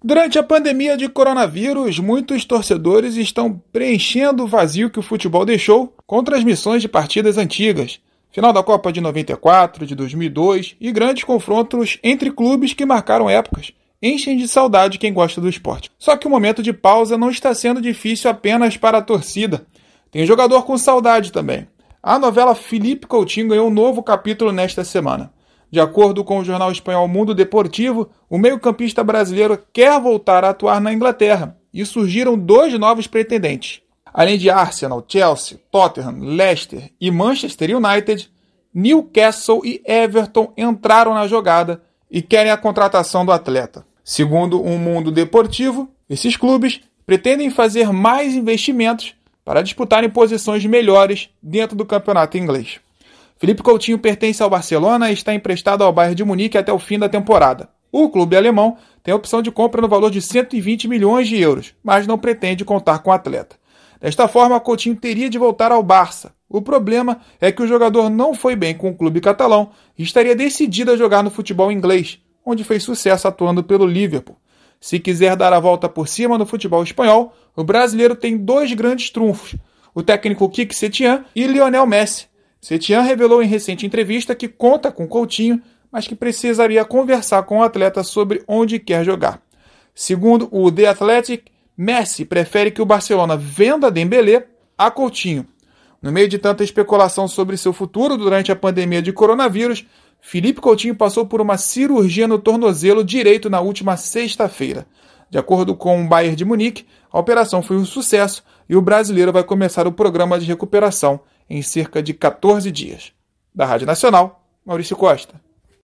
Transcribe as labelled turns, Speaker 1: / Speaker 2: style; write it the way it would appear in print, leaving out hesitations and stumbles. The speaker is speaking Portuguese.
Speaker 1: Durante a pandemia de coronavírus, muitos torcedores estão preenchendo o vazio que o futebol deixou com transmissões de partidas antigas, final da Copa de 94, de 2002 e grandes confrontos entre clubes que marcaram épocas. Enchem de saudade quem gosta do esporte. Só que o momento de pausa não está sendo difícil apenas para a torcida. Tem jogador com saudade também. A novela Philippe Coutinho ganhou um novo capítulo nesta semana. De acordo com o jornal espanhol Mundo Deportivo, o meio-campista brasileiro quer voltar a atuar na Inglaterra e surgiram 2 novos pretendentes. Além de Arsenal, Chelsea, Tottenham, Leicester e Manchester United, Newcastle e Everton entraram na jogada e querem a contratação do atleta. Segundo o Mundo Deportivo, esses clubes pretendem fazer mais investimentos para disputarem posições melhores dentro do campeonato inglês. Philippe Coutinho pertence ao Barcelona e está emprestado ao Bayern de Munique até o fim da temporada. O clube alemão tem a opção de compra no valor de 120 milhões de euros, mas não pretende contar com o atleta. Desta forma, Coutinho teria de voltar ao Barça. O problema é que o jogador não foi bem com o clube catalão e estaria decidido a jogar no futebol inglês, onde fez sucesso atuando pelo Liverpool. Se quiser dar a volta por cima no futebol espanhol, o brasileiro tem 2 grandes trunfos, o técnico Quique Setién e Lionel Messi. Setién revelou em recente entrevista que conta com Coutinho, mas que precisaria conversar com o atleta sobre onde quer jogar. Segundo o The Athletic, Messi prefere que o Barcelona venda Dembélé a Coutinho. No meio de tanta especulação sobre seu futuro durante a pandemia de coronavírus, Philippe Coutinho passou por uma cirurgia no tornozelo direito na última sexta-feira. De acordo com o Bayern de Munique, a operação foi um sucesso e o brasileiro vai começar o programa de recuperação em cerca de 14 dias. Da Rádio Nacional, Maurício Costa.